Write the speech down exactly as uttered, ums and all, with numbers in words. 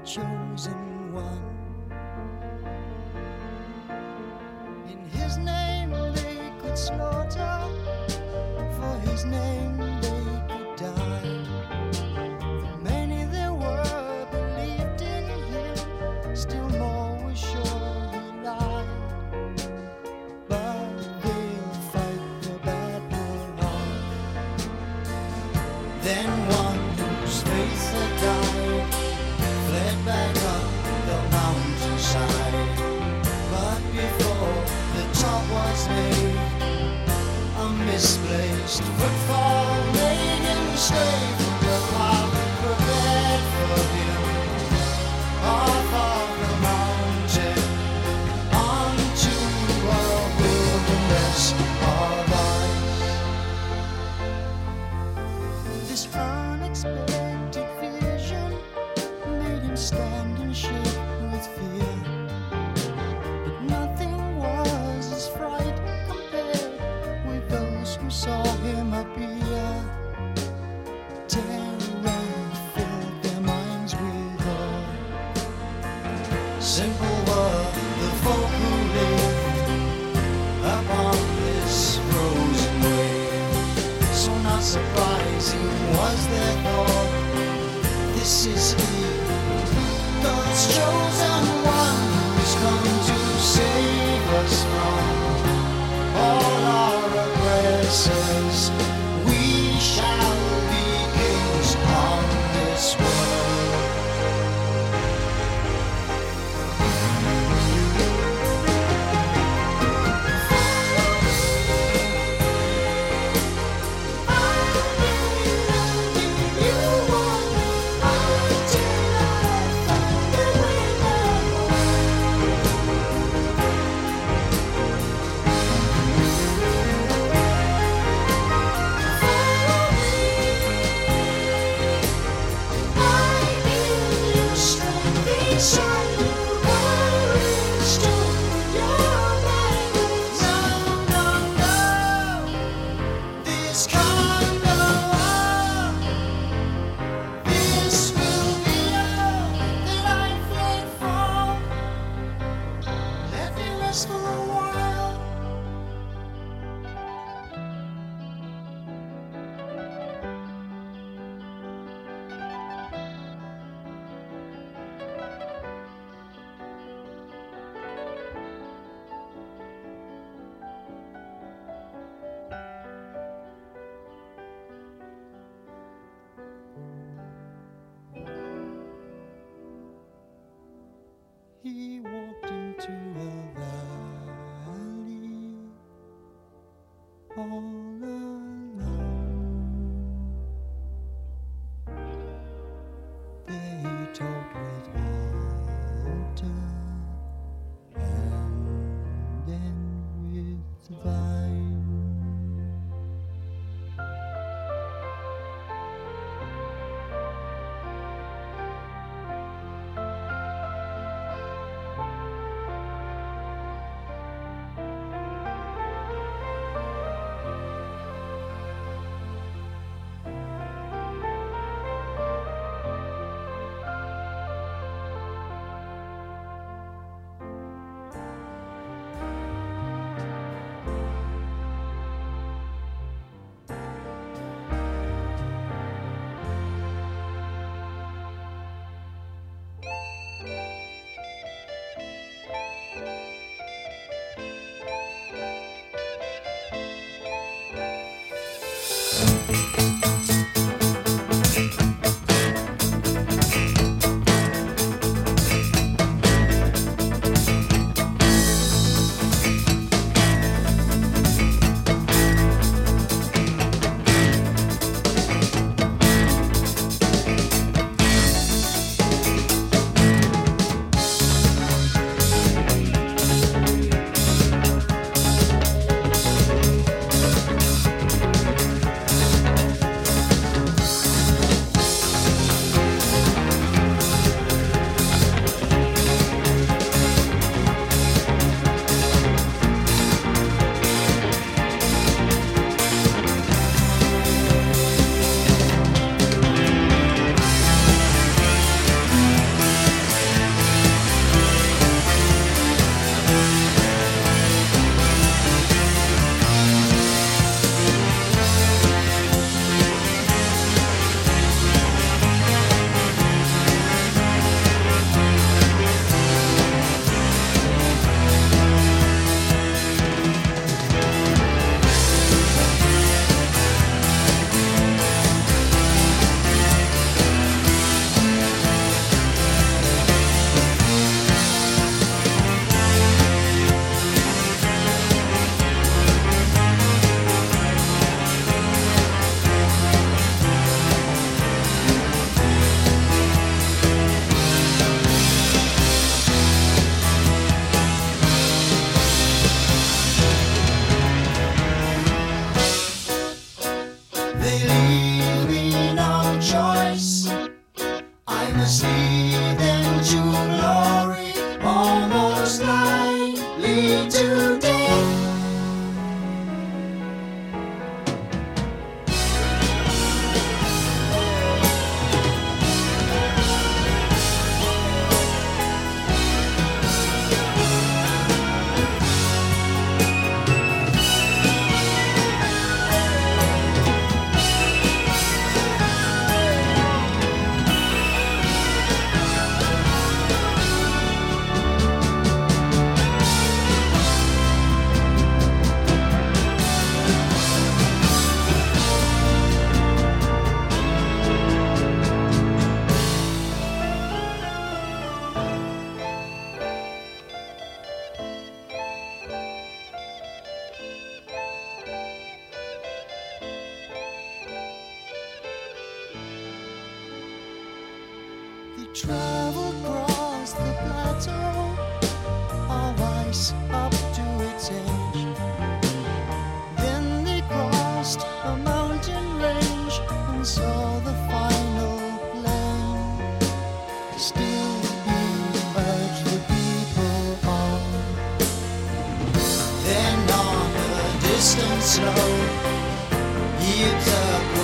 chosen one. In his name they could slaughter, for his name they could die. For many there were believed in him, still more were sure he lied. But they'll fight the battle on. Then one whose faith had died fled back up the mountainside. But before the top was made, a misplaced footfall made him stray from the path prepared for him. Off of the mountain, onto a wilderness of ice. This unexpected vision made him stand and shake with fear. But nothing was as fright compared with those who saw him appear. Terror filled their minds with awe. Simple were the folk who lived upon this frozen way. So not surprising was their thought, this is he, God's chosen one, who's come to save us from all our oppressors. We shall be kings on this world. You won until I found the winner. the sea, then to glory, almost likely to death. They traveled across the plateau of ice up to its edge. Then they crossed a mountain range and saw the final plain. Still he urged the people on. Then on a distant snow he observed